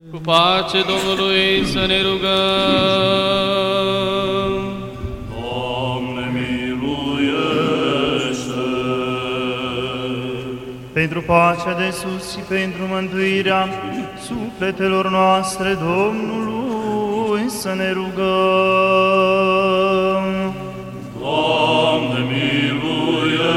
Cu pace Domnului să ne rugăm. Doamne, miluiește! Pentru pacea de sus și pentru mântuirea sufletelor noastre, Domnului să ne rugăm. Doamne, miluiește!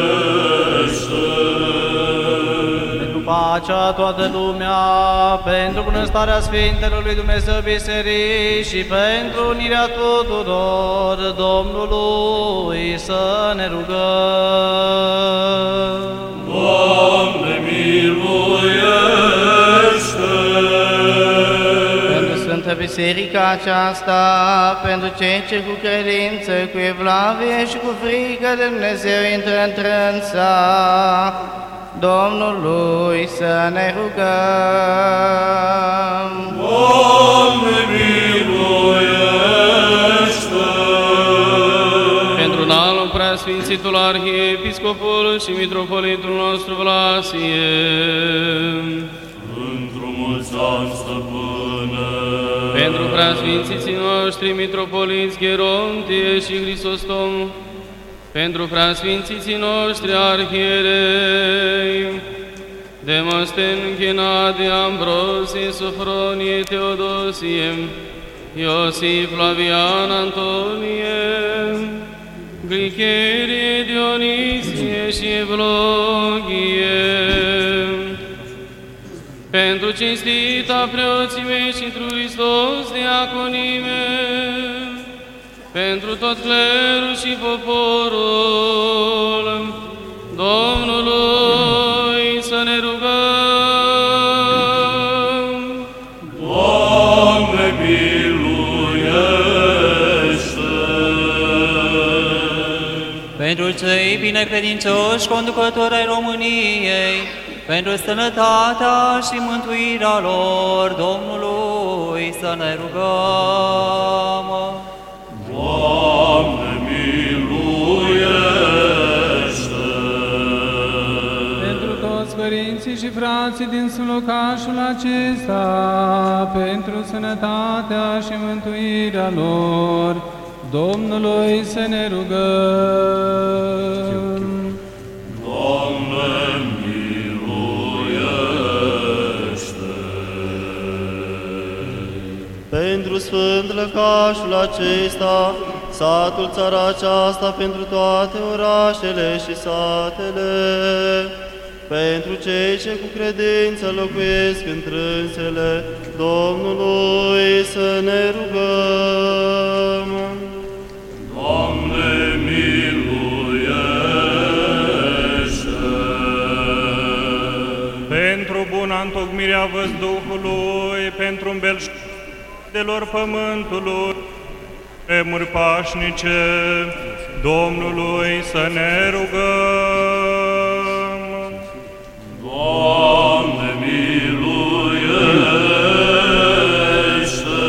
Pentru pacea toată lumea, pentru bunăstarea Sfintelor lui Dumnezeu Biserici și pentru unirea tuturor Domnului să ne rugăm. Doamne, miluiește! Pentru Sfântă Biserica aceasta, pentru cei ce cu credință, cu evlavie și cu frică de Dumnezeu intră într-înța Domnului să ne rugăm. Doamne, miluiește! Pentru înalul preasfințitul Arhiepiscopul și Mitropolitul nostru Vlasie, Într-o mulți ani, Stăpâne! pentru preasfințiții noștri Mitropoliți Gerontie și Hristostom, pentru preasfințiții noștri arhierei, Demăsten, Ghenadie, Ambrosie, Sofronie, Teodosie, Iosif, Flavian, Antonie, Glicherie, Dionisie și Evlogie, pentru cinstita preoțime și întru Hristos diaconime, pentru tot clerul și poporul Domnului să ne rugăm. Doamne, miluiește! Pentru cei binecredincioși conducători ai României, pentru sănătatea și mântuirea lor, Domnului să ne rugăm. Doamne, miluiește! Pentru toți părinții și frații din locașul acesta, pentru sănătatea și mântuirea lor, Domnului să ne rugăm. Doamne, miluiește! Pentru sfânt lăcașul acesta, satul, țara aceasta, pentru toate orașele și satele, pentru cei ce cu credință locuiesc întrânsele Domnului să ne rugăm. Doamne, miluiește! Pentru buna întocmirea văzduhului, pentru îmbelșdelor pământului, vremuri pașnice, Domnului să ne rugăm. Doamne, miluiește!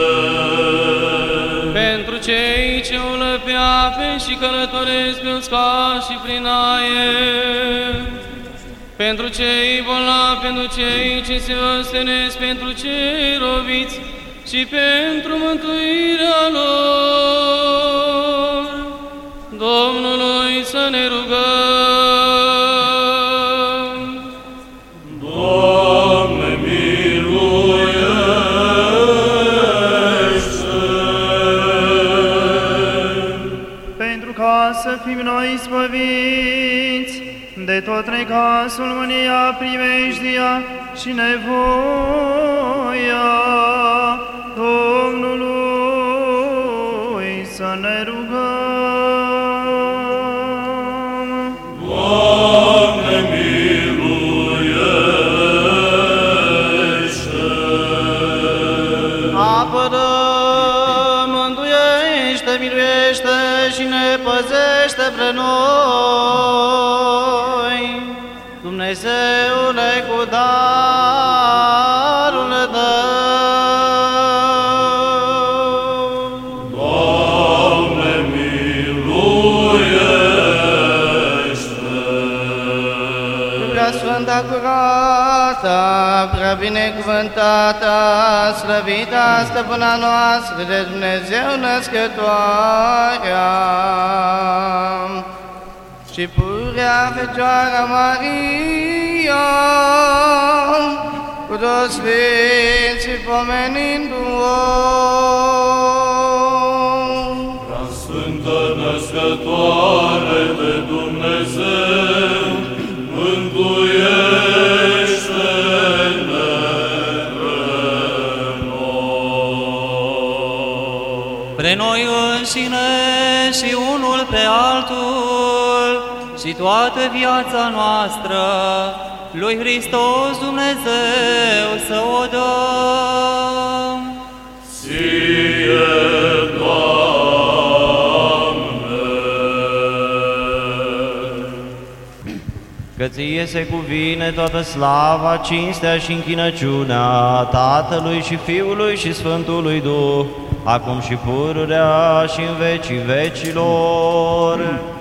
Pentru cei ce umblă pe ape și călătoresc pe uscat și prin aer, pentru cei bolnavi, pentru cei ce se ostenesc, pentru cei robiți și pentru mântuirea lor, Domnului să ne rugăm. Doamne, miluiește! Pentru ca să fim noi spăviți de tot necasul, mânia, primejdia și nevoia Domnului să ne rugăm. Doamne, miluiește! Apără, mântuiește, miluiește și ne păzește pre noi, Dumnezeule, cu darul Tău. Doamne, miluiește! Prea Sfânta, curată prea binecuvântată, slăvită stăpâna noastră de Dumnezeu născătoarea și purea Fecioara Maria, cu toți sfinții pomenindu-o. Prea Sfântă Născătoare de Dumnezeu, mântuiește-ne pre noi înșine și unul pe altul și toată viața noastră lui Hristos Dumnezeu să o dăm. Ție, Doamne! Că ție se cuvine toată slava, cinstea și închinăciunea Tatălui și Fiului și Sfântului Duh, acum și pururea și în vecii vecilor.